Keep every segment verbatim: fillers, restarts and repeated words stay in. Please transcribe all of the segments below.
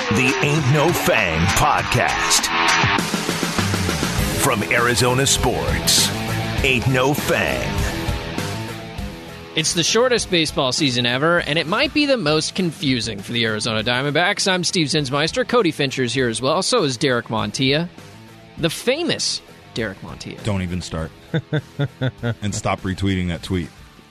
The Ain't No Fang Podcast. From Arizona Sports, Ain't No Fang. It's the shortest baseball season ever, and it might be the most confusing for the Arizona Diamondbacks. I'm Steve Zinsmeister. Cody Fincher's here as well. So is Derek Montilla. The famous Derek Montilla. Don't even start. And stop retweeting that tweet.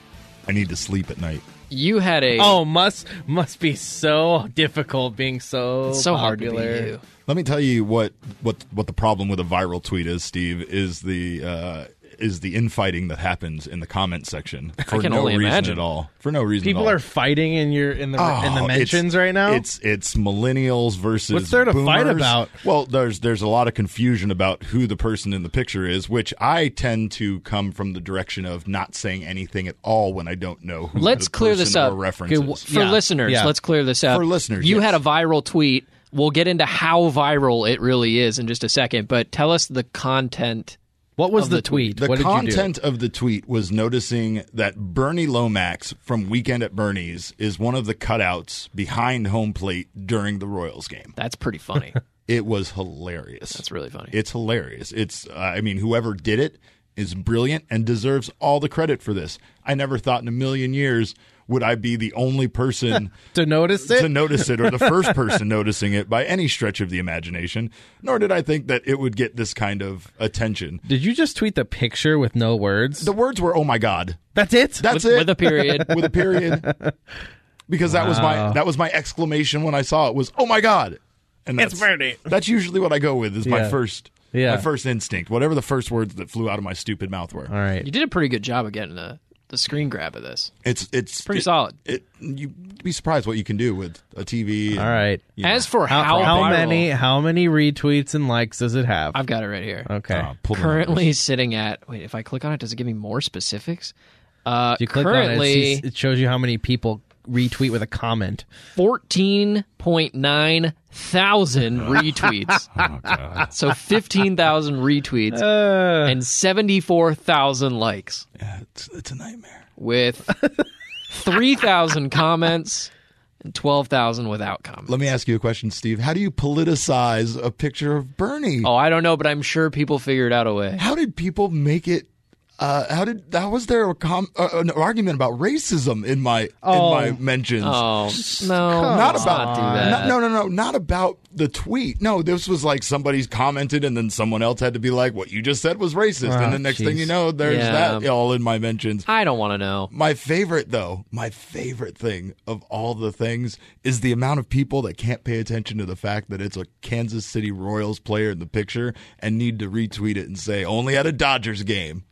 I need to sleep at night. You had a... Oh, must must be so difficult being so It's so popular. hard to be you. Let me tell you what, what, what the problem with a viral tweet is, Steve, is the uh, is the infighting that happens in the comment section for can no only reason imagine. at all. For no reason People at all. are fighting in your in the Oh, in the mentions it's, right now. It's it's millennials versus What's there to fight boomers. about? Well, there's there's a lot of confusion about who the person in the picture is, which I tend to come from the direction of not saying anything at all when I don't know who Let's the clear person this up. or reference is. Okay, w- for Yeah. listeners, Yeah. let's clear this up. For listeners, You yes. had a viral tweet. We'll get into how viral it really is in just a second, but tell us the content. what was of the, the tweet? The what did content of the tweet was noticing that Bernie Lomax from Weekend at Bernie's is one of the cutouts behind home plate during the Royals game. That's pretty funny. It was hilarious. That's really funny. It's hilarious. It's, uh, I mean, whoever did it is brilliant and deserves all the credit for this. I never thought in a million years would I be the only person do? To notice it? to notice it or the first person noticing it by any stretch of the imagination, nor did I think that it would get this kind of attention. Did you just tweet the picture with no words? The words were, oh my God. That's it? That's with, it. with a period. With a period. Because that was my Wow. that was my exclamation when I saw it was, oh my God. And that's, It's Bernie. That's usually what I go with is my Yeah. first Yeah. my first instinct. Whatever the first words that flew out of my stupid mouth were. All right. You did a pretty good job of getting the, the screen grab of this. It's it's Pretty it- solid. It, you'd be surprised what you can do with a T V. All right. you know. As for how, How, how viral, many how many retweets and likes does it have? I've got it right here. okay. Uh, pull the Currently numbers. sitting at, wait, if I click on it, does it give me more specifics? Uh, you click currently, on it, it, sees- it shows you how many people retweet with a comment. fourteen point nine thousand retweets. Oh God. So fifteen thousand retweets Uh, and seventy-four thousand likes Yeah, it's, it's a nightmare. with three thousand comments and twelve thousand without comments. Let me ask you a question, Steve. How do you politicize a picture of Bernie? Oh, I don't know, but I'm sure people figured out a way. How did people make it? Uh, how did how was there a com- uh, an argument about racism in my Oh. in my mentions? Oh, no. not let's about not do that. not- no no no not about the tweet. No, this was like somebody's commented and then someone else had to be like, what you just said was racist, Oh, and the next thing jeez. you know, there's Yeah. that all in my mentions. I don't want to know. My favorite, though, my favorite thing of all the things is the amount of people that can't pay attention to the fact that it's a Kansas City Royals player in the picture and need to retweet it and say, only at a Dodgers game.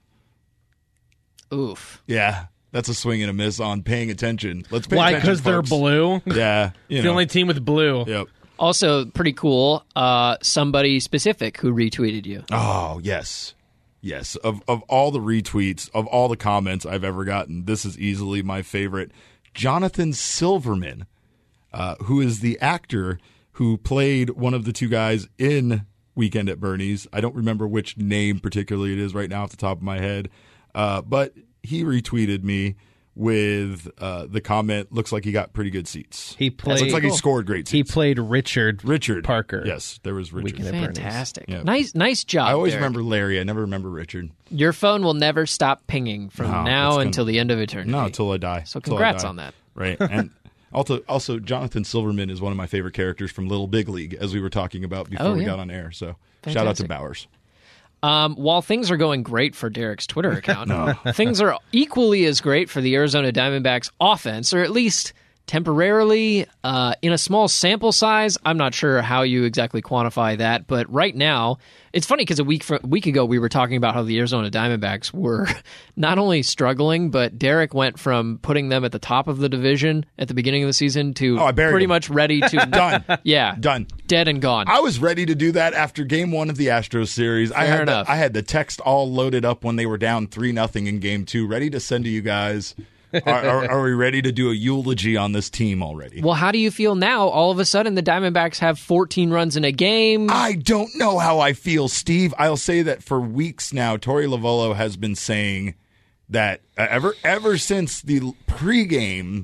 Oof. Yeah, that's a swing and a miss on paying attention. Let's pay why? attention, Because they're folks. blue? Yeah. You The know. only team with blue. Yep. Also, pretty cool. Uh, somebody specific who retweeted you. Oh, yes. Yes. Of of all the retweets, of all the comments I've ever gotten, this is easily my favorite. Jonathan Silverman, uh, who is the actor who played one of the two guys in Weekend at Bernie's. I don't remember which name particularly it is right now off the top of my head. Uh, but he retweeted me with uh, the comment, looks like he got pretty good seats. He played. looks like he scored great He seats. played Richard. Richard Parker. Yes, there was Richard. Weekend at Bernie's. Fantastic. Yeah. Nice nice job. I always Derek. remember Larry. I never remember Richard. Your phone will never stop pinging from No, now it's gonna- until the end of eternity. No, until I die. So Till I congrats die. on that. Right. And also, also, Jonathan Silverman is one of my favorite characters from Little Big League, as we were talking about before Oh, we yeah. got on air. So shout out to Fantastic. Bowers. Um, while things are going great for Derek's Twitter account, things are equally as great for the Arizona Diamondbacks offense, or at least temporarily uh, in a small sample size. I'm not sure how you exactly quantify that, but right now, it's funny because a week fr- week ago we were talking about how the Arizona Diamondbacks were not only struggling, but Derek went from putting them at the top of the division at the beginning of the season to Oh, I buried pretty them. much ready to Done. Yeah, Done. dead and gone. I was ready to do that after game one of the Astros series. I Fair had enough. The, I had the text all loaded up when they were down three nothing in game two, ready to send to you guys. Are, are, are we ready to do a eulogy on this team already? Well, how do you feel now? All of a sudden, the Diamondbacks have fourteen runs in a game. I don't know how I feel, Steve. I'll say that for weeks now, Torey Lovullo has been saying that uh, ever ever since the pregame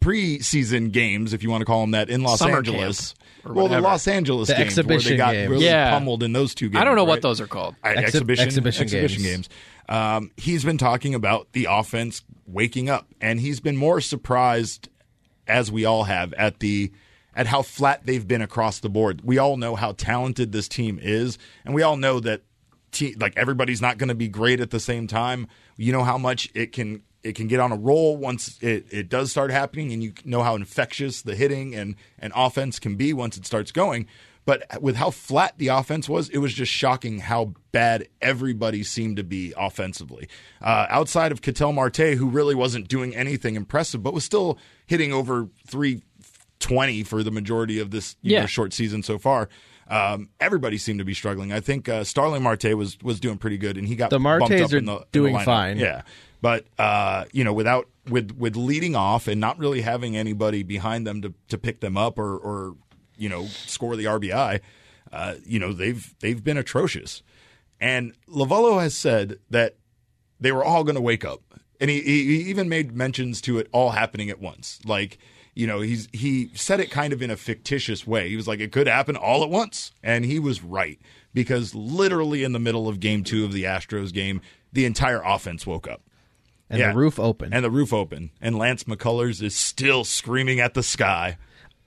preseason games, if you want to call them that, in Los Summer Angeles. camp or Well, the whatever. Los Angeles The games exhibition where they got games. really Yeah. pummeled in those two games. I don't know right? what those are called. I- Exhi- exhibition, exhibition exhibition games. games. Um, he's been talking about the offense waking up, and he's been more surprised, as we all have, at the at how flat they've been across the board. We all know how talented this team is, and we all know that te- like everybody's not going to be great at the same time. You know how much it can it can get on a roll once it, it does start happening, and you know how infectious the hitting and, and offense can be once it starts going. But with how flat the offense was, it was just shocking how bad everybody seemed to be offensively. Uh, outside of Ketel Marte, who really wasn't doing anything impressive, but was still hitting over three twenty for the majority of this you Yeah. know, short season so far. Um, everybody seemed to be struggling. I think uh, Starling Marte was was doing pretty good, and he got The bumped Martes up are in the, in the doing lineup. fine. Yeah, but uh, you know, without with with leading off and not really having anybody behind them to to pick them up or or you know score the R B I, uh, you know they've they've been atrocious. And Lovello has said that they were all going to wake up, and he, he he even made mentions to it all happening at once, like. You know, he's he said it kind of in a fictitious way. He was like, it could happen all at once. And he was right, because literally in the middle of game two of the Astros game, the entire offense woke up. And Yeah. the roof open. And the roof open. And Lance McCullers is still screaming at the sky.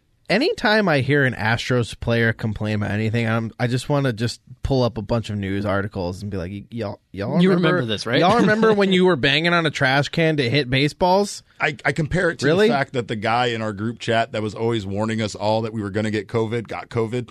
Anytime I hear an Astros player complain about anything, I'm, I just want to just pull up a bunch of news articles and be like, "Y- y'all, y'all You remember, remember this, right? Y'all remember when you were banging on a trash can to hit baseballs? I, I compare it to Really? the fact that the guy in our group chat that was always warning us all that we were going to get COVID got COVID.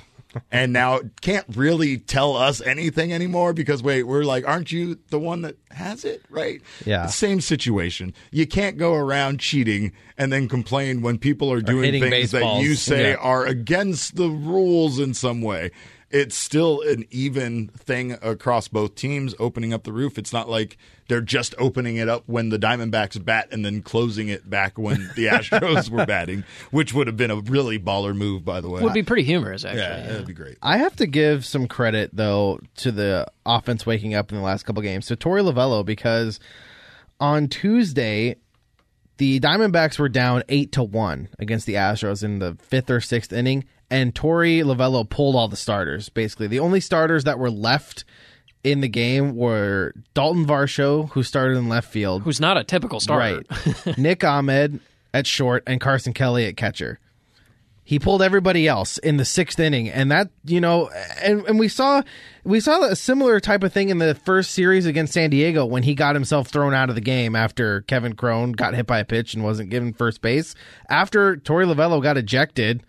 And now can't really tell us anything anymore because, wait, we're like, aren't you the one that has it? Right? Yeah. Same situation. You can't go around cheating and then complain when people are doing hitting things that baseballs. you say Yeah. are against the rules in some way. It's still an even thing across both teams opening up the roof. It's not like they're just opening it up when the Diamondbacks bat and then closing it back when the Astros were batting, which would have been a really baller move, by the way. Would be pretty humorous, actually. yeah, that'd be great. I have to give some credit, though, to the offense waking up in the last couple games. So Torey Lovello, because on Tuesday, the Diamondbacks were down eight to one against the Astros in the fifth or sixth inning, and Torey Lovello pulled all the starters. Basically, the only starters that were left in the game were Dalton Varsho, who started in left field, Who's not a typical starter. right? Nick Ahmed at short, and Carson Kelly at catcher. He pulled everybody else in the sixth inning, and that you know, and, and we saw we saw a similar type of thing in the first series against San Diego when he got himself thrown out of the game after Kevin Cron got hit by a pitch and wasn't given first base. After Torey Lovello got ejected,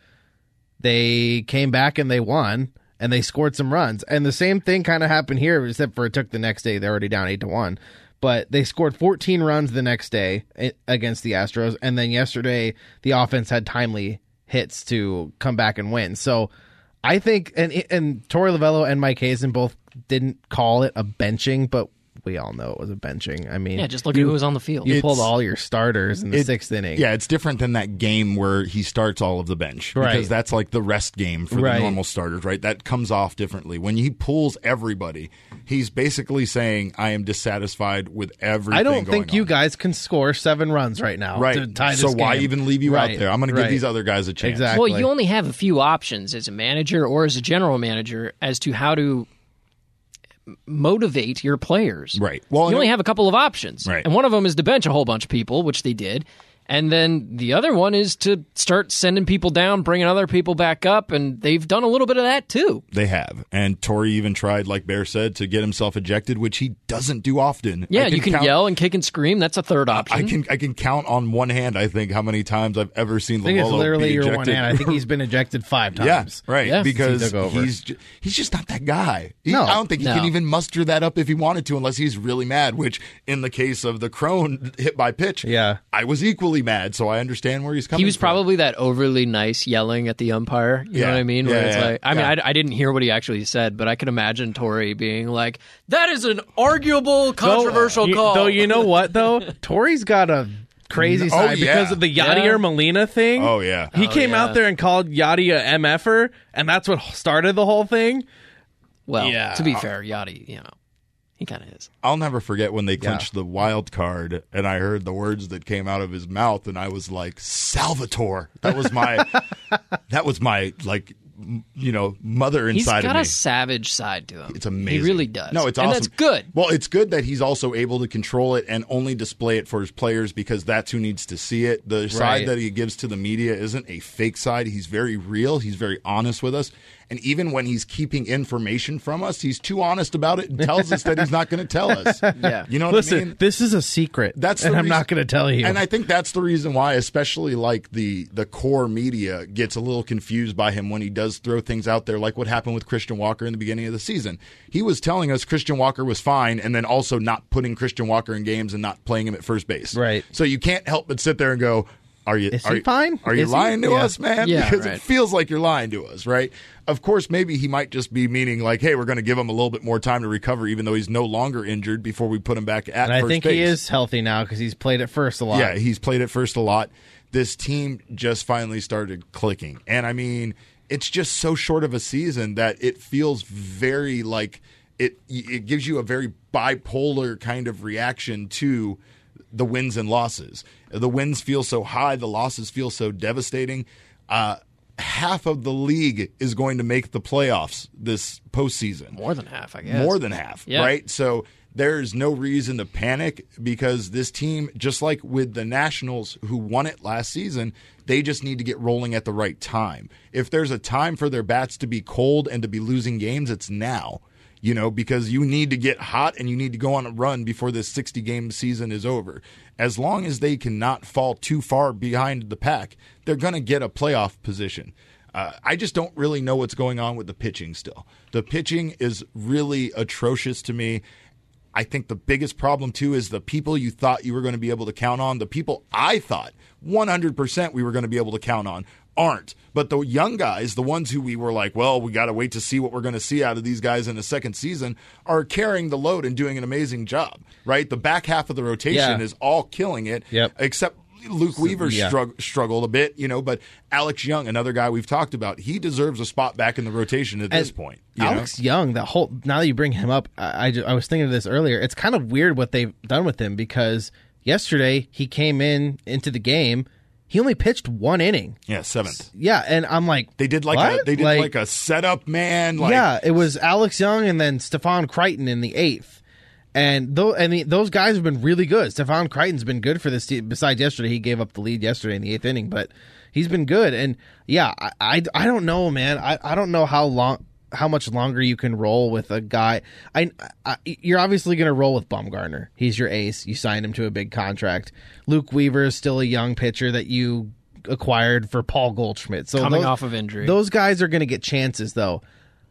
they came back and they won, and they scored some runs. And the same thing kind of happened here, except for it took the next day. They're already down eight to one. But they scored fourteen runs the next day against the Astros, and then yesterday the offense had timely hits to come back and win. So I think, and and Torey Lovello and Mike Hazen both didn't call it a benching, but we all know it was a benching. I mean, Yeah, just look at who was on the field. you It's- pulled all your starters in the It- sixth inning. Yeah, it's different than that game where he starts all of the bench. Right. Because that's like the rest game for Right. the normal starters, right? That comes off differently. When he pulls everybody, he's basically saying, I am dissatisfied with everything I don't going think you on. guys can score seven runs right now. Right. To tie this So why game. even leave you Right. out there? I'm going to give Right. these other guys a chance. Exactly. Well, you only have a few options as a manager or as a general manager as to how to motivate your players. Right. Well, you and only it- have a couple of options. Right. And one of them is to bench a whole bunch of people, which they did. And then the other one is to start sending people down, bringing other people back up, and they've done a little bit of that too. They have. And Torey even tried, like Bear said, to get himself ejected, which he doesn't do often. Yeah, I you can count- yell and kick and scream. That's a third option. I can I can count on one hand, I think, how many times I've ever seen I think it's Lovello literally be your ejected. one hand. I think he's been ejected five Yeah, times. right. Yeah. Because Since he took over. he's ju- he's just not that guy. He- No. I don't think he No. can even muster that up if he wanted to, unless he's really mad. Which, in the case of the Crone hit by pitch, Yeah. I was equally mad. So I understand where he's coming. He was from. probably that overly nice yelling at the umpire. You Yeah. know what I mean? Where Yeah, it's yeah, like, I mean, yeah. I, I didn't hear what he actually said, but I could imagine Torey being like, "That is an arguable, controversial though, you, call." Though you know what though, Torey's got a crazy Oh, side yeah. because of the Yadier Yeah. Molina thing. Oh, yeah. he Oh, came yeah. out there and called Yadi a M F er, and that's what started the whole thing. Well, Yeah. to be fair, Yachty, you know, He kind of is. I'll never forget when they clinched yeah. the wild card, and I heard the words that came out of his mouth, and I was like, Salvatore. That was my, that was my, like, you know, mother inside of me. He's got a savage side to him. It's amazing. He really does. No, it's and awesome. And that's good. Well, it's good that he's also able to control it and only display it for his players because that's who needs to see it. The right. side that he gives to the media isn't a fake side. He's very real. He's very honest with us. And even when he's keeping information from us, he's too honest about it and tells us that he's not going to tell us. Yeah. You know what Listen, I mean? This is a secret. That's and I'm reason, not going to tell you. And I think that's the reason why, especially like the, the core media gets a little confused by him when he does throw things out there, like what happened with Christian Walker in the beginning of the season. He was telling us Christian Walker was fine and then also not putting Christian Walker in games and not playing him at first base. Right. So you can't help but sit there and go, Are you, Is are he you, fine? Are you Is lying he? to Yeah. us, man? Yeah, because right. it feels like you're lying to us, right? Of course, maybe he might just be meaning like, hey, we're going to give him a little bit more time to recover, even though he's no longer injured before we put him back at and I first think base. he is healthy now because he's played at first a lot. Yeah, he's played at first a lot. This team just finally started clicking. And I mean, it's just so short of a season that it feels very like it it gives you a very bipolar kind of reaction to the wins and losses. The wins feel so high, the losses feel so devastating. Uh, half of the league is going to make the playoffs this postseason. More than half, I guess. More than half, yeah. right? So there's no reason to panic because this team, just like with the Nationals who won it last season, they just need to get rolling at the right time. If there's a time for their bats to be cold and to be losing games, it's now. You know, because you need to get hot and you need to go on a run before this sixty-game season is over. As long as they cannot fall too far behind the pack, they're going to get a playoff position. Uh, I just don't really know what's going on with the pitching still. The pitching is really atrocious to me. I think the biggest problem, too, is the people you thought you were going to be able to count on, the people I thought one hundred percent we were going to be able to count on, aren't. But the young guys, the ones who we were like, well, we got to wait to see what we're going to see out of these guys in the second season, are carrying the load and doing an amazing job, right? The back half of the rotation yeah. is all killing it, yep. except Luke Weaver yeah. strugg- struggled a bit, you know, but Alex Young, another guy we've talked about, he deserves a spot back in the rotation at and this point. You Alex know? Young, the whole now that you bring him up, I, I, ju- I was thinking of this earlier. It's kind of weird what they've done with him because yesterday he came in into the game. He only pitched one inning. Yeah, seventh. Yeah, and I'm like, They did like what? a they did like, like, a setup man. Like, yeah, it was Alex Young and then Stephon Crichton in the eighth. And those, I mean, those guys have been really good. Stephon Crichton's been good for this team. Besides yesterday, he gave up the lead yesterday in the eighth inning, but he's been good. And yeah, I, I, I don't know, man. I, I don't know how long, how much longer you can roll with a guy. I, I you're obviously going to roll with Bumgarner. He's your ace. You signed him to a big contract. Luke Weaver is still a young pitcher that you acquired for Paul Goldschmidt. So coming those, off of injury, those guys are going to get chances, though.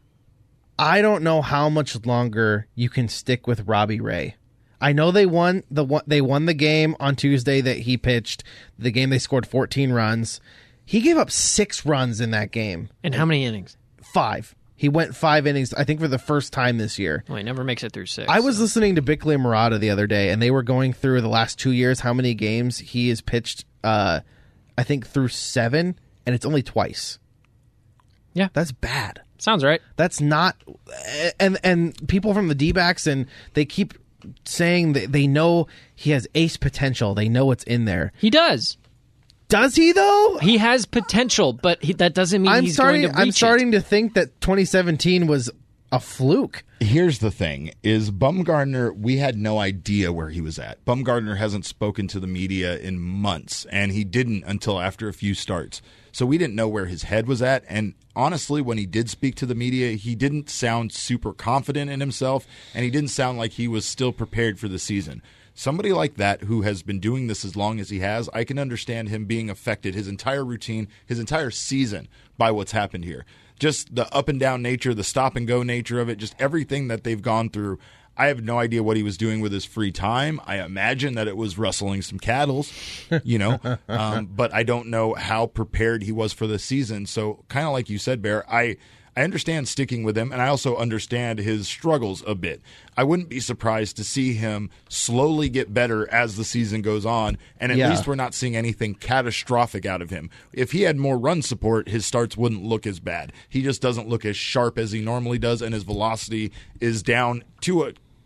I don't know how much longer you can stick with Robbie Ray. I know they won the they won the game on Tuesday that he pitched. The game they scored fourteen runs. He gave up six runs in that game. and how many innings? Five. He went five innings, I think, for the first time this year. Well, he never makes it through six. I was so. listening to Bickley and Murata the other day, and they were going through the last two years how many games he has pitched. Uh, I think through seven, and it's only twice. Yeah. That's bad. Sounds right. That's not, and and people from the D-backs, and they keep saying that they know he has ace potential. They know it's in there. He does. Does he though? He has potential, but he, that doesn't mean I'm he's starting. going to reach I'm starting it. to think that twenty seventeen was a fluke. Here's the thing, is Bumgarner, we had no idea where he was at. Bumgarner hasn't spoken to the media in months, and he didn't until after a few starts. So we didn't know where his head was at, and honestly, when he did speak to the media, he didn't sound super confident in himself, and he didn't sound like he was still prepared for the season. Somebody like that who has been doing this as long as he has, I can understand him being affected, his entire routine, his entire season, by what's happened here. Just the up and down nature, the stop and go nature of it, just everything that they've gone through. I have no idea what he was doing with his free time. I imagine that it was rustling some cattle, you know, um, but I don't know how prepared he was for the season. So kind of like you said, Bear, I I understand sticking with him, and I also understand his struggles a bit. I wouldn't be surprised to see him slowly get better as the season goes on, and at Yeah. least we're not seeing anything catastrophic out of him. If he had more run support, his starts wouldn't look as bad. He just doesn't look as sharp as he normally does, and his velocity is down to a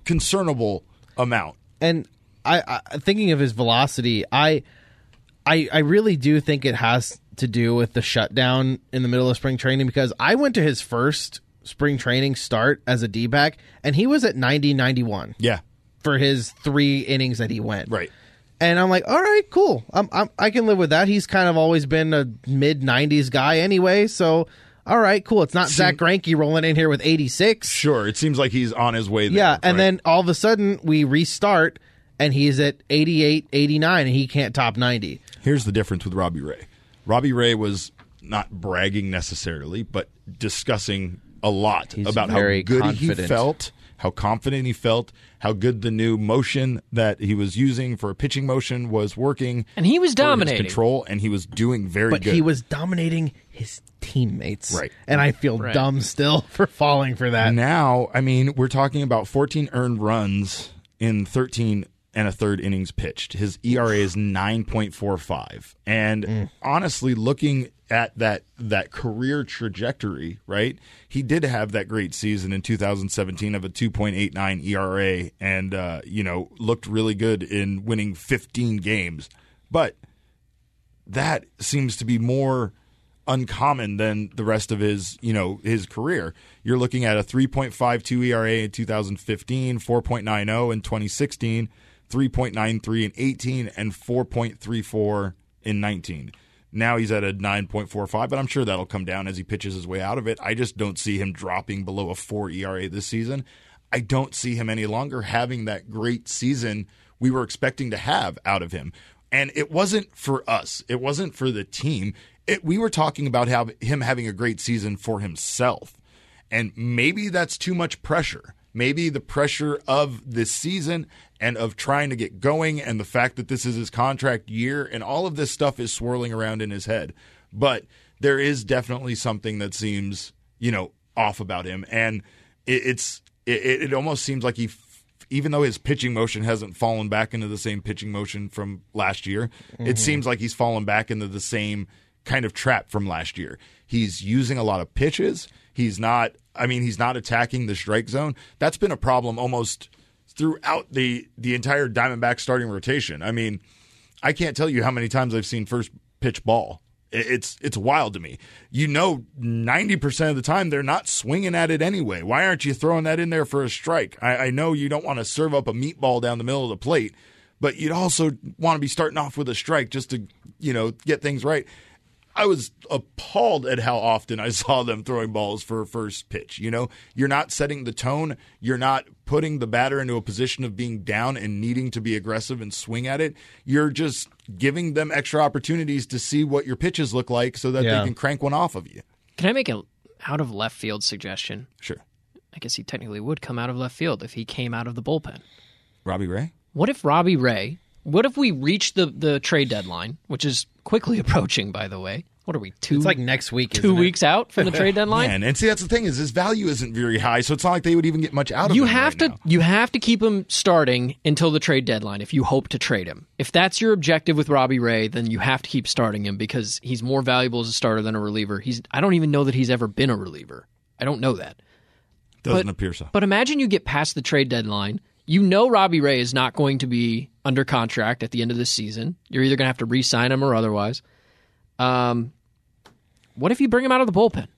concernable amount. And I, I thinking of his velocity, I, I, I really do think it has to do with the shutdown in the middle of spring training, because I went to his first spring training start as a D-back, and he was at ninety, ninety-one. Yeah. For his three innings that he went. Right. And I'm like, all right, cool. I'm, I'm, I can live with that. He's kind of always been a mid-nineties guy anyway, so all right, cool. It's not Zach Greinke rolling in here with eighty-six. Sure, it seems like he's on his way there. Yeah, right? and then all of a sudden we restart, and he's at eighty-eight, eighty-nine, and he can't top ninety. Here's the difference with Robbie Ray. Robbie Ray was not bragging necessarily, but discussing a lot He's about how very good confident. he felt, how confident he felt, how good the new motion that he was using for a pitching motion was working. And he was for his dominating. control, and he was doing very But good. he was dominating his teammates. Right. And I feel Right. dumb still for falling for that. Now, I mean, we're talking about fourteen earned runs in thirteen and a third innings pitched. His E R A is nine point four five. And Mm. honestly, looking at that that career trajectory, right? He did have that great season in two thousand seventeen of a two point eight nine E R A and, uh, you know, looked really good in winning fifteen games. But that seems to be more uncommon than the rest of his, you know, his career. You're looking at a three point five two E R A in two thousand fifteen, four point nine oh in twenty sixteen, three point nine three in eighteen, and four point three four in nineteen. Now he's at a nine point four five, but I'm sure that'll come down as he pitches his way out of it. I just don't see him dropping below a four E R A this season. I don't see him any longer having that great season we were expecting to have out of him. And it wasn't for us. It wasn't for the team. It, we were talking about how, him having a great season for himself. And maybe that's too much pressure. Maybe the pressure of this season and of trying to get going and the fact that this is his contract year and all of this stuff is swirling around in his head. But there is definitely something that seems, you know, off about him. And it, it's it, it almost seems like he, even though his pitching motion hasn't fallen back into the same pitching motion from last year, mm-hmm. it seems like he's fallen back into the same kind of trap from last year. He's using a lot of pitches. He's not, I mean, he's not attacking the strike zone. That's been a problem almost throughout the, the entire Diamondback starting rotation. I mean, I can't tell you how many times I've seen first pitch ball. It's it's wild to me. You know, ninety percent of the time they're not swinging at it anyway. Why aren't you throwing that in there for a strike? I, I know you don't want to serve up a meatball down the middle of the plate, but you'd also want to be starting off with a strike just to, you know, get things right. I was appalled at how often I saw them throwing balls for a first pitch. You know, you're not setting the tone. You're not putting the batter into a position of being down and needing to be aggressive and swing at it. You're just giving them extra opportunities to see what your pitches look like so that Yeah. they can crank one off of you. Can I make an out of left field suggestion? Sure. I guess he technically would come out of left field if he came out of the bullpen. Robbie Ray? What if Robbie Ray, what if we reach the, the trade deadline, which is quickly approaching, by the way? What are we, two, It's like next week, two isn't it? weeks out from the trade deadline? Man, and see, that's the thing is his value isn't very high, so it's not like they would even get much out of You him have right to now. you have to keep him starting until the trade deadline if you hope to trade him. If that's your objective with Robbie Ray, then you have to keep starting him because he's more valuable as a starter than a reliever. He's I don't even know that he's ever been a reliever. I don't know that. Doesn't but, appear so. But imagine you get past the trade deadline. You know Robbie Ray is not going to be under contract at the end of this season. You're either going to have to re-sign him or otherwise. Um, what if you bring him out of the bullpen?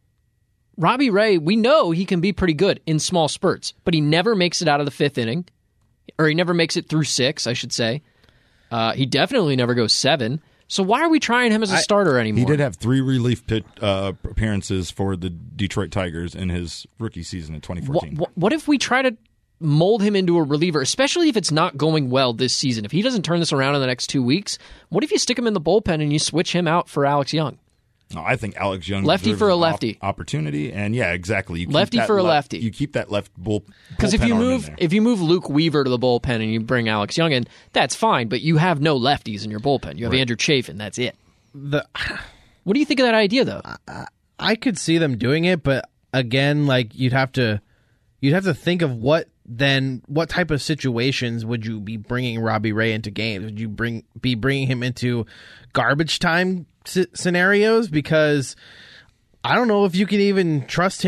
Robbie Ray, we know he can be pretty good in small spurts, but he never makes it out of the fifth inning, or he never makes it through six, I should say. Uh, he definitely never goes seven. So why are we trying him as a I, starter anymore? He did have three relief pit uh, appearances for the Detroit Tigers in his rookie season in twenty fourteen. What, what if we try to mold him into a reliever, especially if it's not going well this season? If he doesn't turn this around in the next two weeks, what if you stick him in the bullpen and you switch him out for Alex Young? No, I think Alex Young Lefty deserves for a an lefty. op- opportunity, and yeah, exactly. You keep Lefty that for a left- lefty. You keep that left bull. Because if bullpen you arm in move there. if you move Luke Weaver to the bullpen and you bring Alex Young in, that's fine. But you have no lefties in your bullpen. You have Right. Andrew Chafin. That's it. The What do you think of that idea, though? I could see them doing it, but again, like you'd have to, you'd have to think of what then, what type of situations would you be bringing Robbie Ray into games? Would you bring be bringing him into garbage time s- scenarios? Because I don't know if you can even trust him to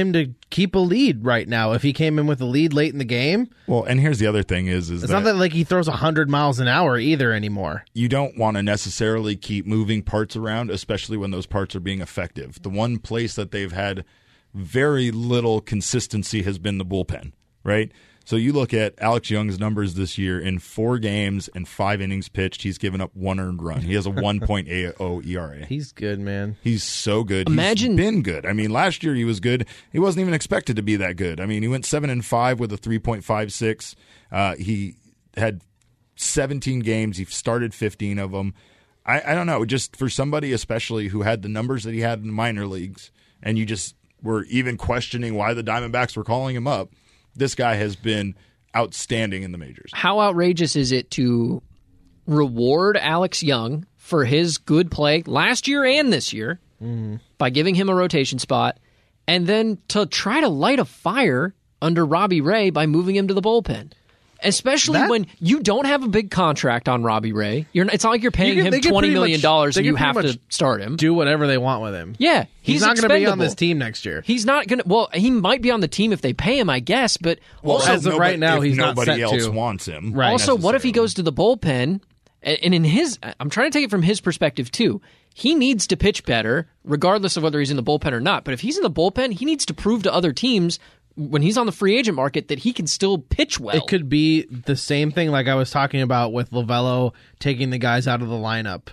keep a lead right now. If he came in with a lead late in the game, Well, and here's the other thing is, is it's that not that like he throws one hundred miles an hour either anymore. you don't want to necessarily keep moving parts around, especially when those parts are being effective. The one place that they've had very little consistency has been the bullpen, right? So you look at Alex Young's numbers this year in four games and five innings pitched, he's given up one earned run. He has a one point eight oh E R A. He's good, man. He's so good. Imagine- He's been good. I mean, last year he was good. He wasn't even expected to be that good. I mean, he went seven and five with a three point five six. Uh, he had seventeen games. He started fifteen of them. I, I don't know. Just for somebody, especially who had the numbers that he had in the minor leagues, and you just were even questioning why the Diamondbacks were calling him up. This guy has been outstanding in the majors. How outrageous is it to reward Alex Young for his good play last year and this year mm. by giving him a rotation spot, and then to try to light a fire under Robbie Ray by moving him to the bullpen? Especially That- when you don't have a big contract on Robbie Ray. You're, it's not like you're paying You can- they him can twenty pretty million dollars much- and they you can have pretty to much start him. Do whatever they want with him. Yeah, He's, he's not going to be on expendable. this team next year. He's not going to. Well, he might be on the team if they pay him, I guess. But Well, also, as of right now, if he's not nobody set else to. wants him. Right. also, what if he necessarily. goes to the bullpen? And in his, I'm trying to take it from his perspective too. He needs to pitch better, regardless of whether he's in the bullpen or not. But if he's in the bullpen, he needs to prove to other teams when he's on the free agent market that he can still pitch well. It could be the same thing like I was talking about with Lovello taking the guys out of the lineup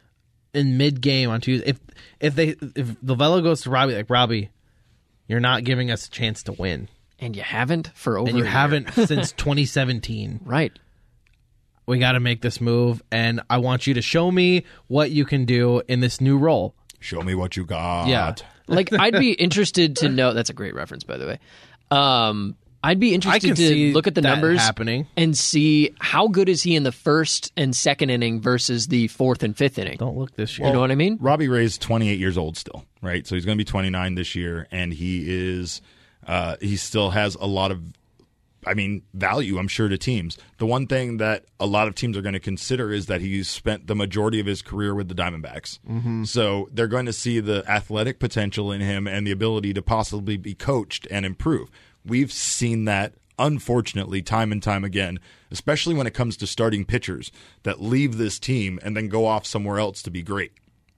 in mid-game on Tuesday. If if they if Lovello goes to Robbie, like, Robbie, you're not giving us a chance to win. and you haven't for over. And you a year. haven't since twenty seventeen. Right. We got to make this move, and I want you to show me what you can do in this new role. Show me what you got. Yeah. Like, I'd be interested to know. That's a great reference, by the way. Um, I'd be I interested can to see look at the that numbers happening. and see how good is he in the first and second inning versus the fourth and fifth inning. Don't look this year. You know what I mean? Robbie Ray's twenty-eight years old still, right? So he's going to be twenty-nine this year, and he is uh, he still has a lot of, I mean, value, I'm sure, to teams. The one thing that a lot of teams are going to consider is that he's spent the majority of his career with the Diamondbacks. Mm-hmm. So they're going to see the athletic potential in him and the ability to possibly be coached and improve. We've seen that, unfortunately, time and time again, especially when it comes to starting pitchers that leave this team and then go off somewhere else to be great.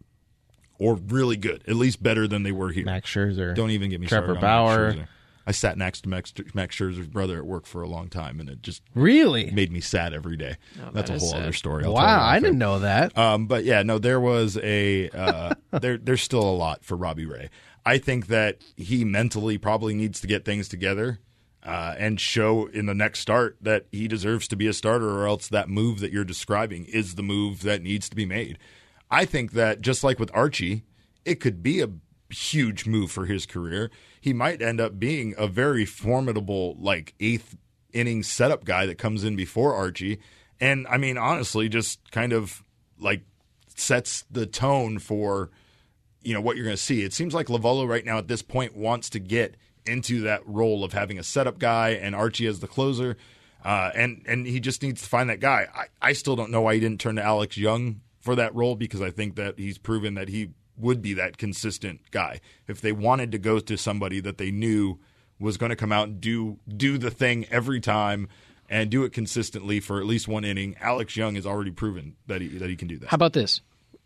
Or really good, at least better than they were here. Max Scherzer. Don't even get me Trevor started on Bauer. Max Scherzer. I sat next to Max, Max Scherzer's brother at work for a long time, and it just Really? made me sad every day. That's that a is whole sad. other story. I'll tell you Wow, off I air. didn't know that. Um, but yeah, no, there was a uh, there. There's still a lot for Robbie Ray. I think that he mentally probably needs to get things together uh, and show in the next start that he deserves to be a starter, or else that move that you're describing is the move that needs to be made. I think that just like with Archie, it could be a huge move for his career. He might end up being a very formidable, like, eighth inning setup guy that comes in before Archie. And I mean, honestly, just kind of like sets the tone for, you know, what you're going to see. It seems like Lovello right now at this point wants to get into that role of having a setup guy and Archie as the closer. Uh, and, and he just needs to find that guy. I, I still don't know why he didn't turn to Alex Young for that role, because I think that he's proven that he would be that consistent guy. If they wanted to go to somebody that they knew was going to come out and do do the thing every time and do it consistently for at least one inning, Alex Young has already proven that he that he can do that. How about this?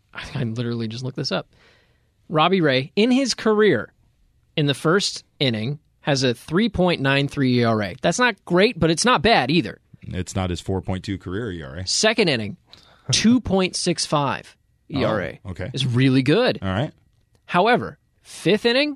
I literally just looked this up. Robbie Ray, in his career, in the first inning, has a three point nine three E R A. That's not great, but it's not bad either. It's not his four point two career E R A. Second inning, two point six five E R A. Oh, okay. Is really good. All right. However, fifth inning,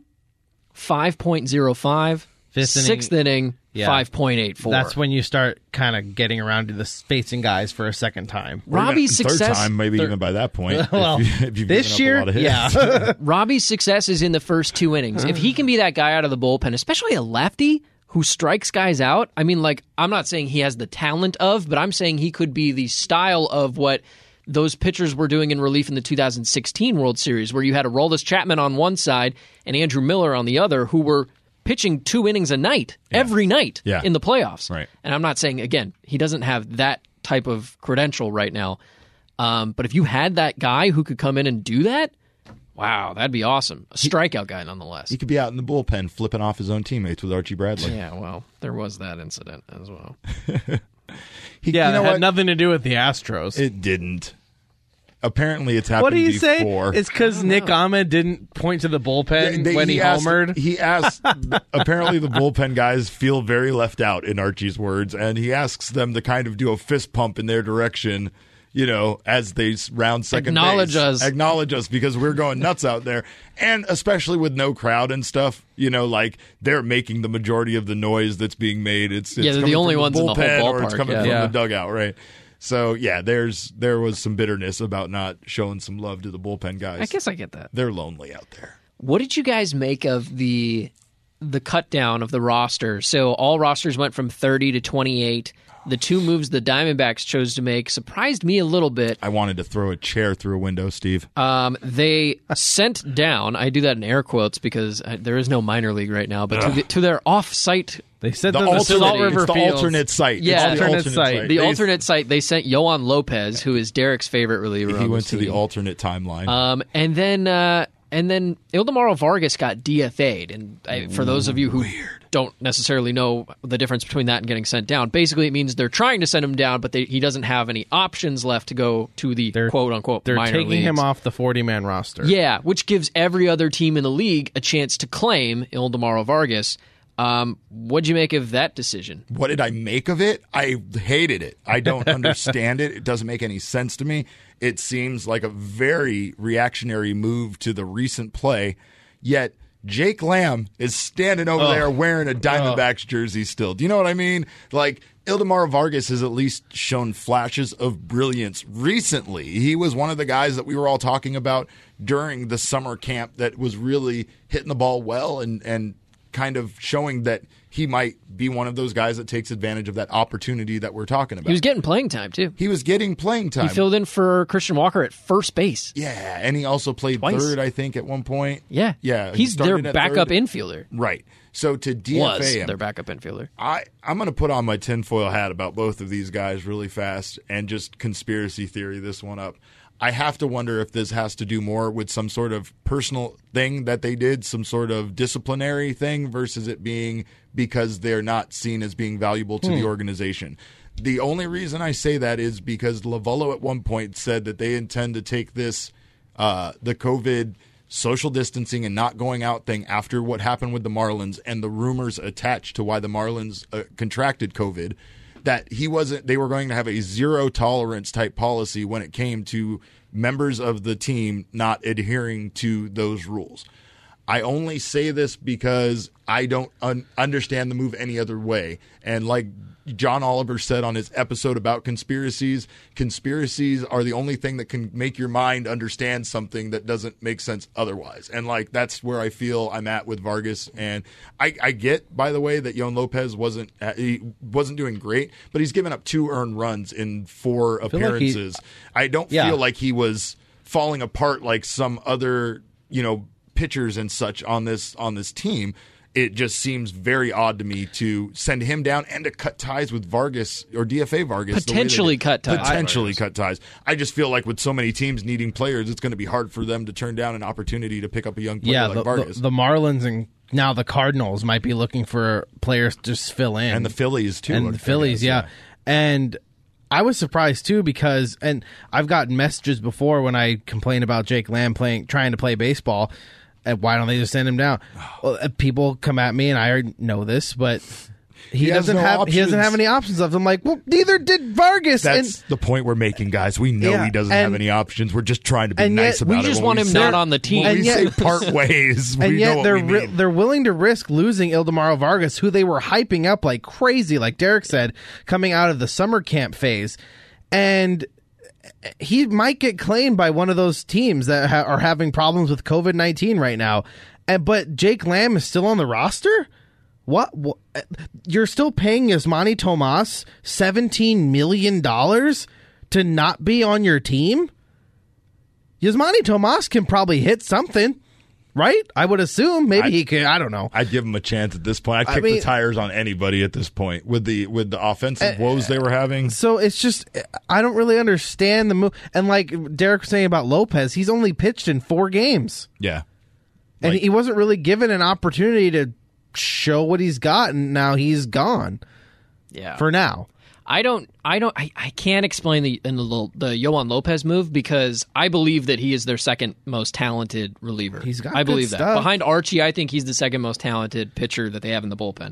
five point oh five. Fifth inning- Sixth inning, Yeah. five point eight four. That's when you start kind of getting around to the facing guys for a second time. Robbie's Third success. time, maybe even by that point. Well, if you, if you've this given up a year, lot of hits. yeah. Robbie's success is in the first two innings. If he can be that guy out of the bullpen, especially a lefty who strikes guys out, I mean, like, I'm not saying he has the talent of, but I'm saying he could be the style of what those pitchers were doing in relief in the two thousand sixteen World Series, where you had Aroldis Chapman on one side and Andrew Miller on the other, who were pitching two innings a night, every night Yeah. in the playoffs. Right. And I'm not saying, again, he doesn't have that type of credential right now. Um, but if you had that guy who could come in and do that, Wow, that'd be awesome. A strikeout guy, nonetheless. He could be out in the bullpen flipping off his own teammates with Archie Bradley. Yeah, well, there was that incident as well. He, Yeah, you know it had what? nothing to do with the Astros. It didn't. Apparently, it's happened What do you before. say? It's because Nick Ahmed didn't point to the bullpen They- when he, asked, homered. He asked. Apparently, the bullpen guys feel very left out, in Archie's words, and he asks them to kind of do a fist pump in their direction. You know, as they s- round second Acknowledge base. us. Acknowledge us because we're going nuts out there. And especially with no crowd and stuff, you know, like they're making the majority of the noise that's being made. It's, it's Yeah, they're coming the only from ones in the whole bullpen or it's ballpark, coming yeah. from Yeah. the dugout, right? So, yeah, there's there was some bitterness about not showing some love to the bullpen guys. I guess I get that. They're lonely out there. What did you guys make of the the cut down of the roster? So all rosters went from thirty to twenty-eight. The two moves the Diamondbacks chose to make surprised me a little bit. I wanted to throw a chair through a window, Steve. Um, they sent down, I do that in air quotes because uh, there is no minor league right now, but to, the, to their off-site, They said The, the, the alternate, Salt River it's the Fields. alternate site. Yeah. It's the Alternate site. the They- alternate site, they sent Yohan Lopez, who is Derek's favorite reliever. He on went this to the team. alternate timeline. Um, and then uh, and then Ildemaro Vargas got D F A'd. And I, for those of you who don't necessarily know the difference between that and getting sent down, basically it means they're trying to send him down, but they, he doesn't have any options left to go to the They're- quote unquote They're minor taking leagues. him off the forty-man roster. Yeah, which gives every other team in the league a chance to claim Ildemaro Vargas. Um, what'd you make of that decision? What did I make of it? I hated it. I don't understand it. It doesn't make any sense to me. It seems like a very reactionary move to the recent play, yet Jake Lamb is standing over there wearing a Diamondbacks jersey still. Do you know what I mean? Like, Ildemaro Vargas has at least shown flashes of brilliance recently. He was one of the guys that we were all talking about during the summer camp that was really hitting the ball well and, and kind of showing that he might be one of those guys that takes advantage of that opportunity that we're talking about. He was getting playing time, too. He was getting playing time. He filled in for Christian Walker at first base. Yeah, and he also played Twice. third, I think, at one point. Yeah. Yeah. he He's their started at backup third. infielder. Right. So to D F A Was him, their backup infielder. I, I'm going to put on my tinfoil hat about both of these guys really fast and just conspiracy theory this one up. I have to wonder if this has to do more with some sort of personal thing that they did, some sort of disciplinary thing, versus it being because they're not seen as being valuable to Hmm. the organization. The only reason I say that is because Lovello at one point said that they intend to take this, uh, the COVID social distancing and not going out thing after what happened with the Marlins and the rumors attached to why the Marlins uh, contracted COVID, that he wasn't, they were going to have a zero tolerance type policy when it came to members of the team not adhering to those rules. I only say this because I don't un- understand the move any other way. And like John Oliver said on his episode about conspiracies, conspiracies are the only thing that can make your mind understand something that doesn't make sense otherwise. And like that's where I feel I'm at with Vargas. And I, I get, by the way, that Yohan Lopez wasn't he wasn't doing great, but he's given up two earned runs in four feel like he- appearances. I don't Yeah. feel like he was falling apart like some other, you know, pitchers and such on this on this team. It just seems very odd to me to send him down and to cut ties with Vargas or D F A Vargas. the way they Potentially did. cut ties. Potentially cut ties. I just feel like with so many teams needing players, it's going to be hard for them to turn down an opportunity to pick up a young player Yeah, like the, Vargas. the, the Marlins and now the Cardinals might be looking for players to just fill in. and the Phillies, too. and I the Phillies, guess, yeah. And I was surprised too because, and I've gotten messages before when I complain about Jake Lamb playing, trying to play baseball. And why don't they just send him down? Well, uh, people come at me, and I already know this, but he, He has doesn't no have he doesn't options. have any options left. I'm like, well, neither did Vargas. That's and the point we're making, guys. We know Yeah, he doesn't and- have any options. We're just trying to be and nice yet- about We it. just When want we him say- not on the team. When And we yet- say part ways, and we know yet what they're we ri- mean. they're willing to risk losing Ildemaro Vargas, who they were hyping up like crazy, like Derek said, coming out of the summer camp phase, and he might get claimed by one of those teams that ha- are having problems with COVID nineteen right now. And but Jake Lamb is still on the roster. What, what? You're still paying Yasmani Tomas seventeen million dollars to not be on your team? Yasmani Tomas can probably hit something. right? I would assume maybe I- he could. I don't know. I'd give him a chance at this point. I'd I kick mean- the tires on anybody at this point with the with the offensive Uh, woes they were having. So it's just I don't really understand the move. And like Derek was saying about Lopez, he's only pitched in four games, Yeah, and Like- he wasn't really given an opportunity to show what he's got. And now he's gone Yeah. for now. I don't, I don't, I, I can't explain the, the the Yohan Lopez move because I believe that he is their second most talented reliever. He's got I good believe that stuff. behind Archie, I think he's the second most talented pitcher that they have in the bullpen.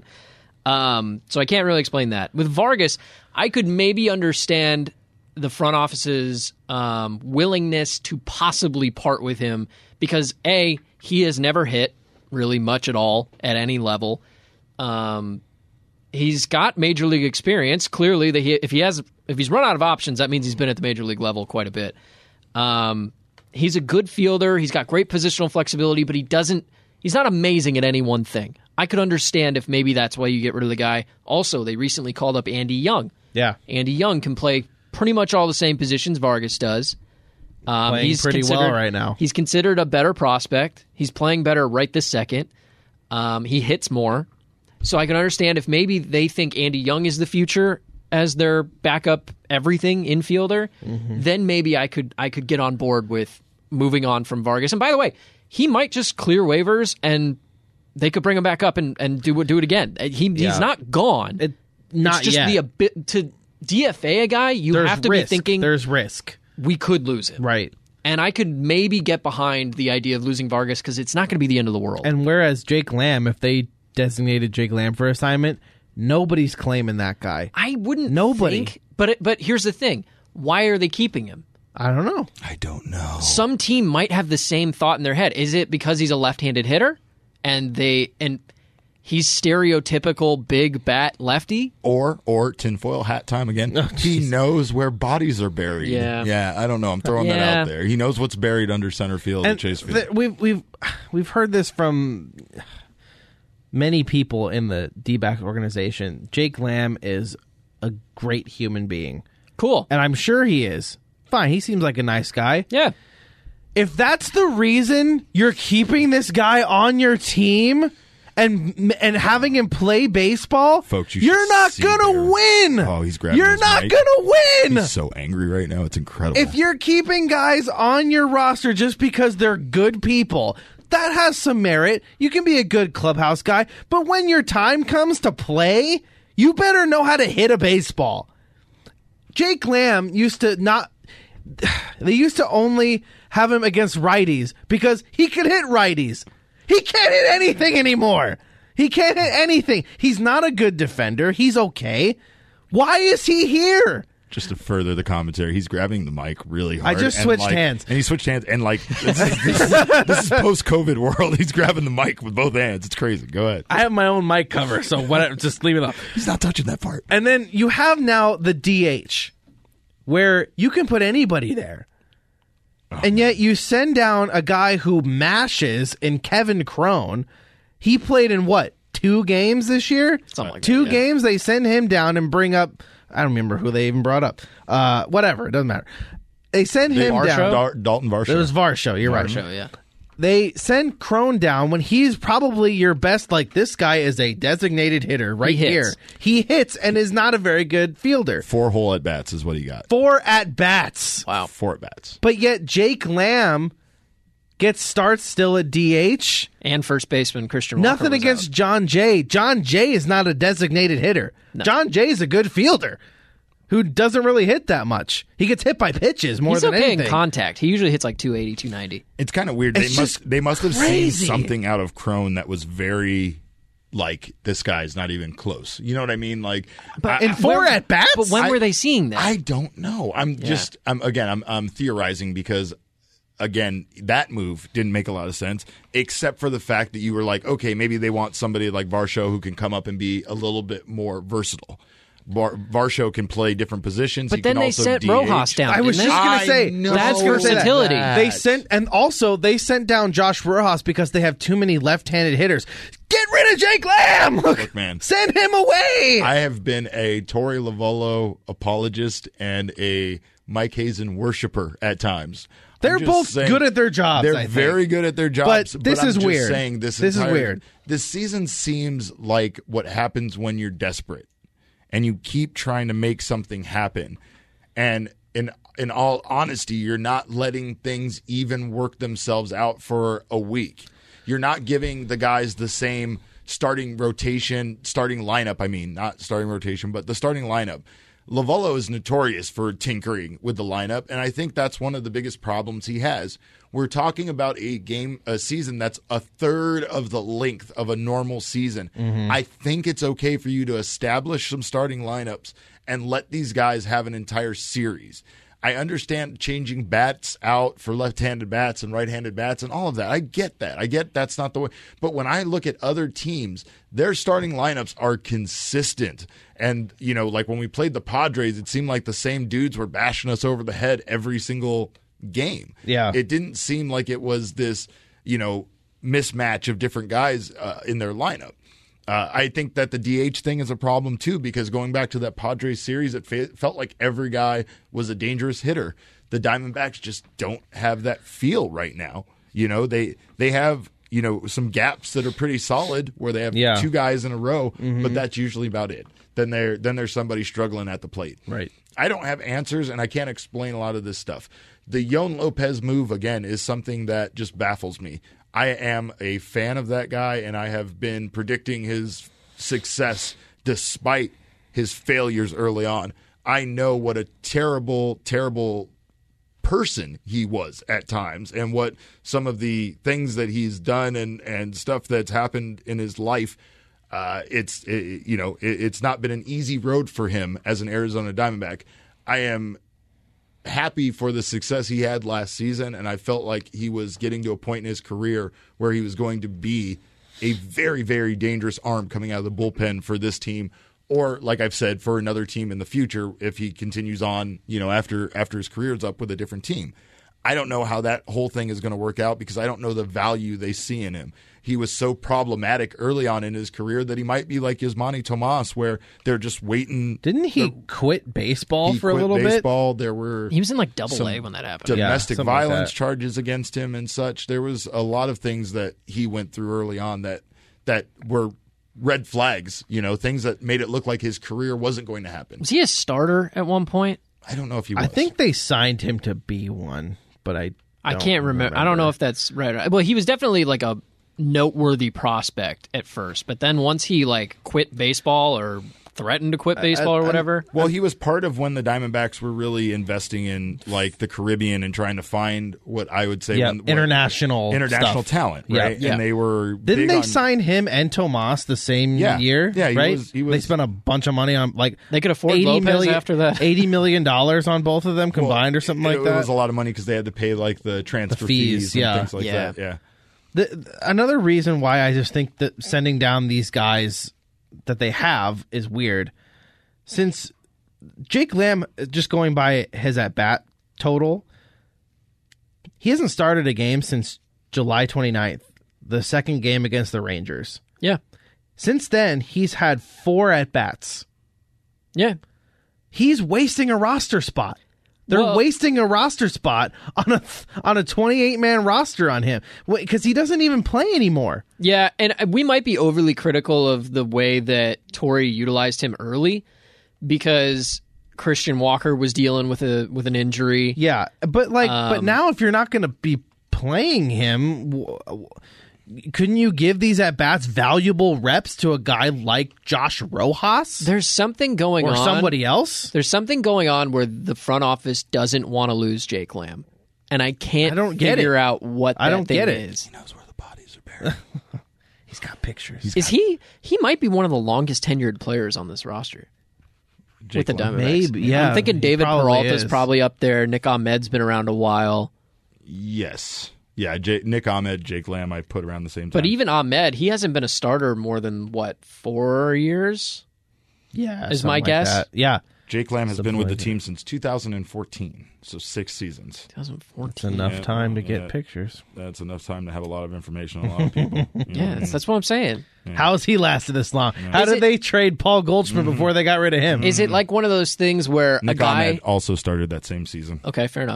Um, so I can't really explain that. With Vargas, I could maybe understand the front office's um, willingness to possibly part with him because A, he has never hit really much at all at any level. Um, He's got major league experience. Clearly, that he, if he has, if he's run out of options, that means he's been at the major league level quite a bit. Um, he's a good fielder. He's got great positional flexibility, but he doesn't. He's not amazing at any one thing. I could understand if maybe that's why you get rid of the guy. Also, they recently called up Andy Young. Yeah, Andy Young can play pretty much all the same positions Vargas does. Um, Playing he's pretty well considered- right now. He's considered a better prospect. He's playing better right this second. Um, he hits more. So I can understand if maybe they think Andy Young is the future as their backup everything infielder, Mm-hmm. then maybe I could I could get on board with moving on from Vargas. And by the way, he might just clear waivers and they could bring him back up and, and do do it again. He Yeah. he's not gone. it, not it's just yet. the a bit to D F A a guy. You There's have to risk. be thinking There's risk, we could lose him. right? And I could maybe get behind the idea of losing Vargas because it's not going to be the end of the world. And whereas Jake Lamb, if they designated Jake Lamb for assignment, nobody's claiming that guy. I wouldn't Nobody. think, but it, but here's the thing: why are they keeping him? I don't know. I don't know. Some team might have the same thought in their head. Is it because he's a left-handed hitter and they and he's stereotypical big bat lefty? Or or tinfoil hat time again. He knows where bodies are buried. Yeah. yeah. I don't know. I'm throwing that Yeah. out there. He knows what's buried under center field And at Chase Field. th- we've we've we've heard this from many people in the D-backs organization. Jake Lamb is a great human being, Cool. and I'm sure he is. Fine, he seems like a nice guy. Yeah. If that's the reason you're keeping this guy on your team and and having him play baseball, Folks, you you're should not see gonna there. win. Oh, he's grabbing You're his not mic. gonna win. He's so angry right now. It's incredible. If you're keeping guys on your roster just because they're good people, that has some merit. You can be a good clubhouse guy, but when your time comes to play, you better know how to hit a baseball. Jake Lamb used to not. They used to only have him against righties because he could hit righties. He can't hit anything anymore. He can't hit anything. He's not a good defender. He's okay. Why is he here? Just to further the commentary, he's grabbing the mic really hard. I just and, switched like- hands. And he switched hands. And like, this is, this is, this is post-COVID world. He's grabbing the mic with both hands. It's crazy. Go ahead. I have my own mic cover, so what? Just leave it up. He's not touching that part. And then you have now the D H, where you can put anybody there. And yet you send down a guy who mashes in Kevin Crone. He played in what, two games this year? Something like that, Two yeah. games. They send him down and bring up, I don't remember who they even brought up. Uh, whatever, it doesn't matter. They send him Varsho? down. Dar- Dalton Varsho. It was Varsho, you're right. Show, yeah. They send Crone down when he's probably your best. Like, this guy is a designated hitter right He hits. here. He hits and is not a very good fielder. Four hole at bats is what he got. Four at bats. Wow. Four at bats. But yet Jake Lamb gets starts still at D H. And first baseman Christian Walker Nothing was against out. John Jay. John Jay is not a designated hitter. John Jay is a good fielder who doesn't really hit that much. He gets hit by pitches more He's than okay anything. in contact. He usually hits like two eighty, two ninety. It's kind of weird. They It's must just they must have crazy. seen something out of Crone that was very like this guy's not even close. You know what I mean? Like, But I, in four Where- at bats? But when I- were they seeing that? I don't know. I'm just I'm again I'm I'm theorizing because again that move didn't make a lot of sense except for the fact that you were like, okay, maybe they want somebody like Varsho who can come up and be a little bit more versatile. Var- Varsho can play different positions. but he then can they also sent D H. Rojas down. I was didn't just they? going to say I know That's I was gonna say that. versatility. They sent and also they sent down Josh Rojas because they have too many left-handed hitters. Get rid of Jake Lamb. Look, man. Send him away. I have been a Torey Lovullo apologist and a Mike Hazen worshiper at times. They're just both saying- good at their jobs. They're I think. very good at their jobs. But this I'm is just weird. Saying this This is entire- weird. This season seems like what happens when you're desperate and you keep trying to make something happen. And in in all honesty, you're not letting things even work themselves out for a week. You're not giving the guys the same starting rotation, starting lineup. I mean, not starting rotation, but the starting lineup. Lovullo is notorious for tinkering with the lineup, and I think that's one of the biggest problems he has. We're talking about a game, a season that's a third of the length of a normal season. Mm-hmm. I think it's okay for you to establish some starting lineups and let these guys have an entire series. I understand changing bats out for left-handed bats and right-handed bats and all of that. I get that. I get that's not the way. But when I look at other teams, their starting lineups are consistent. And, you know, like when we played the Padres, it seemed like the same dudes were bashing us over the head every single game. Yeah. It didn't seem like it was this, you know, mismatch of different guys uh, in their lineup. Uh, I think that the D H thing is a problem too, because going back to that Padres series, it fe- felt like every guy was a dangerous hitter. The Diamondbacks just don't have that feel right now. You know, they they have, you know, some gaps that are pretty solid where they have Yeah. two guys in a row, but that's usually about it. Then there then there's somebody struggling at the plate. Right. I don't have answers, and I can't explain a lot of this stuff. The Yon Lopez move, again, is something that just baffles me. I am a fan of that guy, and I have been predicting his success despite his failures early on. I know what a terrible, terrible person he was at times, and what some of the things that he's done and, and stuff that's happened in his life. Uh, it's it, you know it, it's not been an easy road for him as an Arizona Diamondback. I am happy for the success he had last season, and I felt like he was getting to a point in his career where he was going to be a very, very dangerous arm coming out of the bullpen for this team, or like I've said, for another team in the future if he continues on, you know, after after his career is up with a different team. I don't know how that whole thing is going to work out because I don't know the value they see in him. He was so problematic early on in his career that he might be like Yasmani Tomas, where they're just waiting. Didn't he quit baseball He for a quit little baseball. There were He was in like double some A when that happened. Yeah, domestic something like violence that. charges against him and such. There was a lot of things that he went through early on that that were red flags, you know, things that made it look like his career wasn't going to happen. Was he a starter at one point? I don't know if he was. I think they signed him to be one, but I I don't can't remember. I don't know if that's right. Well, he was definitely like a noteworthy prospect at first, but then once he like quit baseball or threatened to quit baseball or whatever. Well, he was part of when the Diamondbacks were really investing in like the Caribbean and trying to find what I would say yeah, when, what- international international stuff. talent, Yeah. right? Yeah. And they were Didn't big they on, sign him and Tomas the same Yeah. year? Yeah, he right. was- he they was- spent a bunch of money on like They could afford eighty Lopez million after that. eighty million dollars on both of them well, combined or something like it, that. It was a lot of money because they had to pay like the transfer The fees, and yeah. things like Yeah. that. Yeah. The, another reason why I just think that sending down these guys that they have is weird. Since Jake Lamb, just going by his at bat total, he hasn't started a game since July twenty-ninth, the second game against the Rangers. Yeah. Since then, he's had four at bats. Yeah. He's wasting a roster spot. They're Well- wasting a roster spot on a on a twenty-eight man roster on him because he doesn't even play anymore. Yeah, and we might be overly critical of the way that Torrey utilized him early because Christian Walker was dealing with a with an injury. Yeah, but like, but Um, now if you're not going to be playing him, w- w- couldn't you give these at bats valuable reps to a guy like Josh Rojas There's something going or on. somebody else? There's something going on where the front office doesn't want to lose Jake Lamb, and I can't I don't get figure it. out what I that don't thing get it. is. He knows where the bodies are buried. He's got pictures. Is he? He might be one of the longest tenured players on this roster with the Lamb. Diamondbacks. Maybe, yeah, I'm thinking he David probably Peralta's is. probably up there. Nick Ahmed's been around a while, Yes. Yeah, J- Nick Ahmed, Jake Lamb, I put around the same time. but even Ahmed, he hasn't been a starter more than what four years. Yeah, is something my like guess. that. Yeah, Jake Lamb has Something been with like the that. team since two thousand fourteen, so six seasons. twenty it's fourteen. enough Yeah, time to get yeah. pictures. That's enough time to have a lot of information on a lot of people. You know what I Yeah, mean? that's, that's what I'm saying. How has he lasted this long? How Is did it- they trade Paul Goldschmidt before they got rid of him? Is it like one of those things where Nick a guy? Ahmed also started that same season. Okay, fair enough.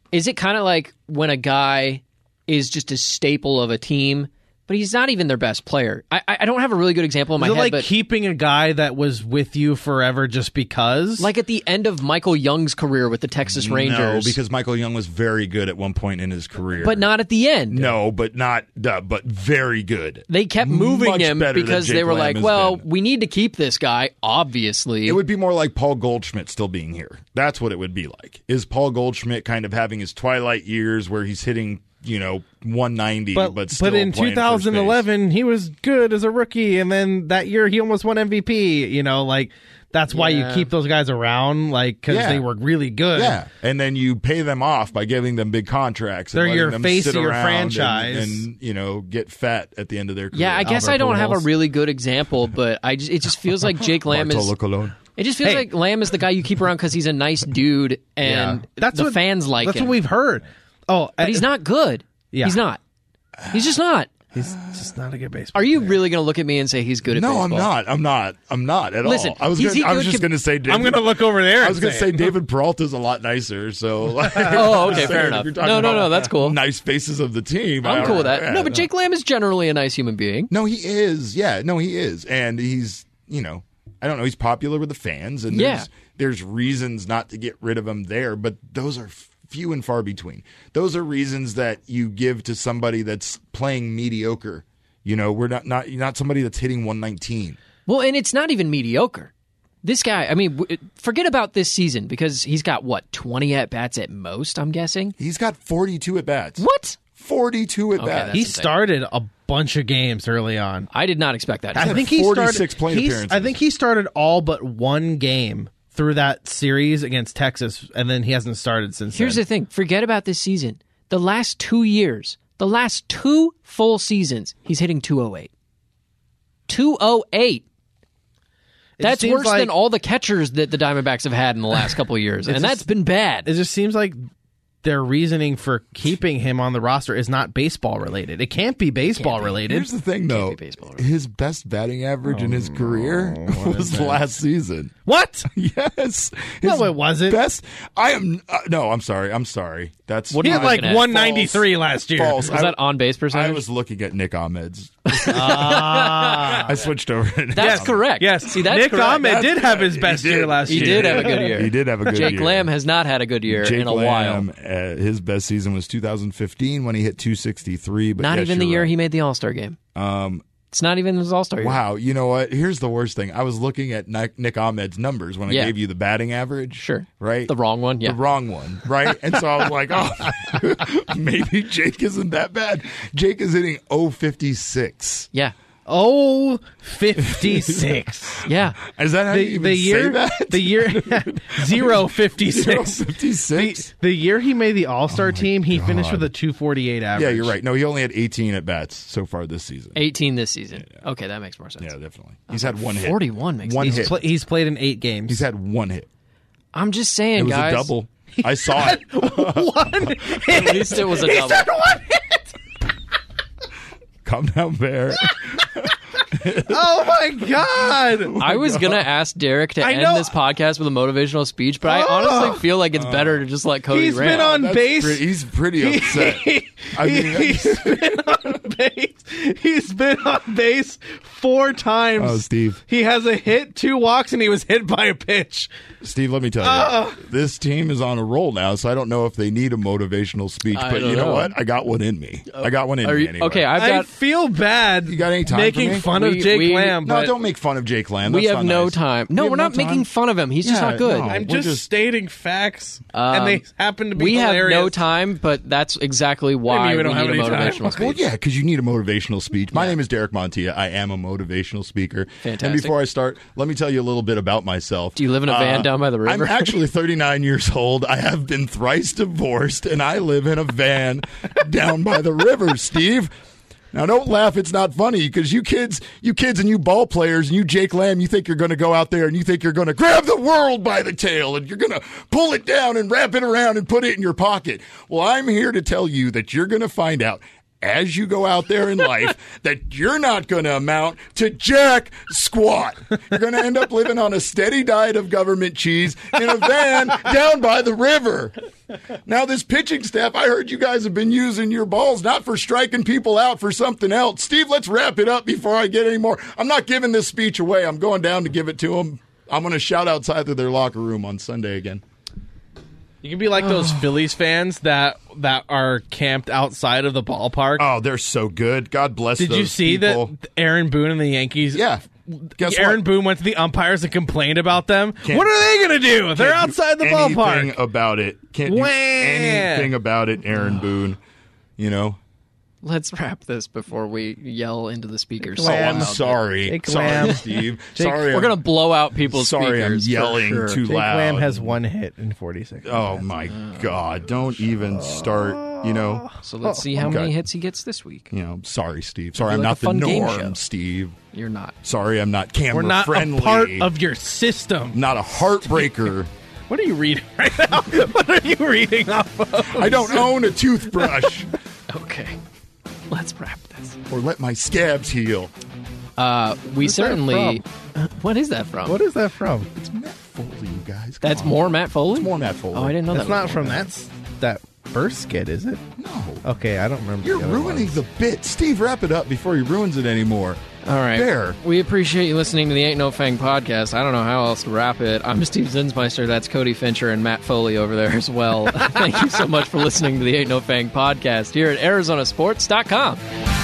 is it kind of like when a guy is just a staple of a team, but he's not even their best player? I, I don't have a really good example in my Is it head, like but keeping a guy that was with you forever just because? like at the end of Michael Young's career with the Texas Rangers. No, because Michael Young was very good at one point in his career. But not at the end. No, but not, uh, but very good. They kept moving Much him better than because Jake they were Lamb like, has well, been. we need to keep this guy, obviously. It would be more like Paul Goldschmidt still being here. That's what it would be like. Is Paul Goldschmidt kind of having his twilight years where he's hitting, you know, one ninety, but, but, still but in playing twenty eleven, he was good as a rookie, and then that year he almost won M V P. You know, like that's why Yeah. you keep those guys around, like because Yeah. they were really good. Yeah, and then you pay them off by giving them big contracts. And They're letting your them face sit of your around franchise. and, and you know get fat at the end of their career. yeah, I guess Albert I don't have a Pujols. really good example, but I just, it just feels like Jake Lamb is. Bartolo Colon. It just feels Hey. like Lamb is the guy you keep around because he's a nice dude and That's the what fans like That's him. what we've heard. Oh, but he's not good. Yeah. He's not. He's just not. He's just not a good baseball. Are you really going to look at me and say he's good at No, baseball? I'm not. I'm not. I'm not at Listen, all. I was. he's- Gonna, he I was good just com- going to say. David, I'm going to look over there. I was and going to say say David Peralta's a lot nicer. So. Oh, okay, Saying, fair if enough. you're talking No, no, about no, that's cool. Nice faces of the team. I'm I- cool with that. yeah, no, but Jake Lamb is generally a nice human being. No, he is. Yeah, no, he is, and he's. You know, I don't know. He's popular with the fans, and Yeah. there's there's reasons not to get rid of him there, but those are few and far between. Those are reasons that you give to somebody that's playing mediocre. You know, we're not not not somebody that's hitting one nineteen. Well, and it's not even mediocre. This guy, I mean, w- forget about this season because he's got, what, twenty at-bats at most, I'm guessing? He's got forty-two at bats. What? forty-two at Okay, bats. that's he insane. started a bunch of games early on. I did not expect that. I had think he forty-six started. plate he's- appearances. I think he started all but one game through that series against Texas, and then he hasn't started since. Here's then. the thing. Forget about this season. The last two years, the last two full seasons, he's hitting two oh eight. two oh eight. It That's seems worse like- than all the catchers that the Diamondbacks have had in the last couple of years, and just- that's been bad. It just seems like their reasoning for keeping him on the roster is not baseball related. It can't be baseball related. Here's the thing, though. be baseball, right? His best batting average in his career was last season. What? Yes. No, His it wasn't. Best. I am. Uh, no, I'm sorry. I'm sorry. That's What He are you had like looking at? one ninety-three last year. false. Was I, that on base I percentage? was looking at Nick Ahmed's. Ah. I switched over. To Nick That's Ahmed. correct. Yes. See, that's Nick correct. Ahmed did have his He best did. year last He year. did have a good year. He did have a good Jake year. Lamb has not had a good year Jake in a Lamb, while. uh, his best season was two thousand fifteen when he hit two sixty-three. But Not yes, even the you're year right. he made the All-Star game. Um, It's not even his All-Star year. Wow, you know what? Here's the worst thing. I was looking at Nick, Nick Ahmed's numbers when I Yeah. gave you the batting average. Sure. Right? The wrong one, yeah. The wrong one, right? And so I was like, oh, maybe Jake isn't that bad. Jake is hitting oh fifty-six. Yeah. Oh, fifty-six. Yeah. Is that how you the, even the year, say that? the year, zero fifty-six. zero fifty-six? The, the year he made the All Star Oh my team, he finished God. with a two forty-eight average. Yeah, you're right. No, he only had eighteen at bats so far this season. eighteen this season. Okay, that makes more sense. Yeah, definitely. He's had one hit. forty-one makes One sense. hit. Pla- he's played in eight games. He's had one hit. I'm just saying, It was guys. a double. I saw it. one. At least it was a double. Calm down, Bear. Oh my god! I was going to ask Derek to I end know- this podcast with a motivational speech, but I Oh. honestly feel like it's better to just let Cody He's rant. been on That's base. pretty- he's pretty upset. I mean, he's been on base. He's been on base four times. Oh, Steve. He has a hit, two walks, and he was hit by a pitch. Steve, let me tell you, Uh. this team is on a roll now, so I don't know if they need a motivational speech, I but don't you know, know. what? I got one in me. I got one in Are me you- anyway. okay, I've I got. feel bad You got any time for making me? fun We- of Jake we- Lamb, No, but don't make fun of Jake Lamb. we That's have not no nice. time. We No, have we're no not making time? fun of him. He's just Yeah, not good. no. I'm we're just, just- stating facts, Um, and they happen to be we have hilarious. no time, but that's exactly why Maybe we we don't need have a any time. motivational speech. Well, yeah, because you need a motivational speech. My name is Derek Montilla. I am a motivational speaker. Fantastic. And before I start, let me tell you a little bit about myself. Do you live in a van down by the river? I'm actually thirty-nine years old. I have been thrice divorced, and I live in a van down by the river, Steve. Now, don't laugh. It's not funny because you kids, you kids and you ball players and you Jake Lamb, you think you're going to go out there and you think you're going to grab the world by the tail and you're going to pull it down and wrap it around and put it in your pocket. Well, I'm here to tell you that you're going to find out as you go out there in life that you're not going to amount to jack squat. You're going to end up living on a steady diet of government cheese in a van down by the river. Now, this pitching staff, I heard you guys have been using your balls not for striking people out, for something else. Steve, let's wrap it up before I get any more. I'm not giving this speech away. I'm going down to give it to them. I'm going to shout outside of their locker room on Sunday again. You can be like those Phillies fans that that are camped outside of the ballpark. Oh, they're so good. God bless Did those you see people. that Aaron Boone and the Yankees? Yeah. Guess Aaron what? Boone went to the umpires and complained about them. Can't- what are they going to do? They're Can't do outside the anything ballpark. about it. Can't do Wah! anything about it, Aaron Boone. You know? Let's wrap this before we yell into the speakers. Oh, so I'm loud. sorry. Jake sorry, Lamb. Steve. Jake- sorry. We're I'm- going to blow out people's Sorry, I'm speakers. for yelling sure. too Jake loud. Lamb has one hit in forty seconds. Oh, my God. Don't even start, you know. So let's see how okay. many hits he gets this week. You know, sorry, Steve. Sorry, It'd I'm be like not a the fun game show. norm, Steve. You're not. Sorry, I'm not camera We're not friendly. a part of your system. Not a heartbreaker. What are you reading right now? What are you reading off of? I don't own a toothbrush. Okay. Let's wrap this. Or let my scabs heal. Uh, we Where's that certainly. Uh, what is that from? What is that from? It's Matt Foley, you guys. Come That's on. more Matt Foley? It's more Matt Foley. Oh, I didn't know That's that. not was from more. that s- that first skit, is it? No. Okay, I don't remember. You're the other ruining ones. the bit. Steve, wrap it up before he ruins it anymore. All right. There. We appreciate you listening to the Ain't No Fang podcast. I don't know how else to wrap it. I'm Steve Zinsmeister. That's Cody Fincher and Matt Foley over there as well. Thank you so much for listening to the Ain't No Fang podcast here at Arizona Sports dot com.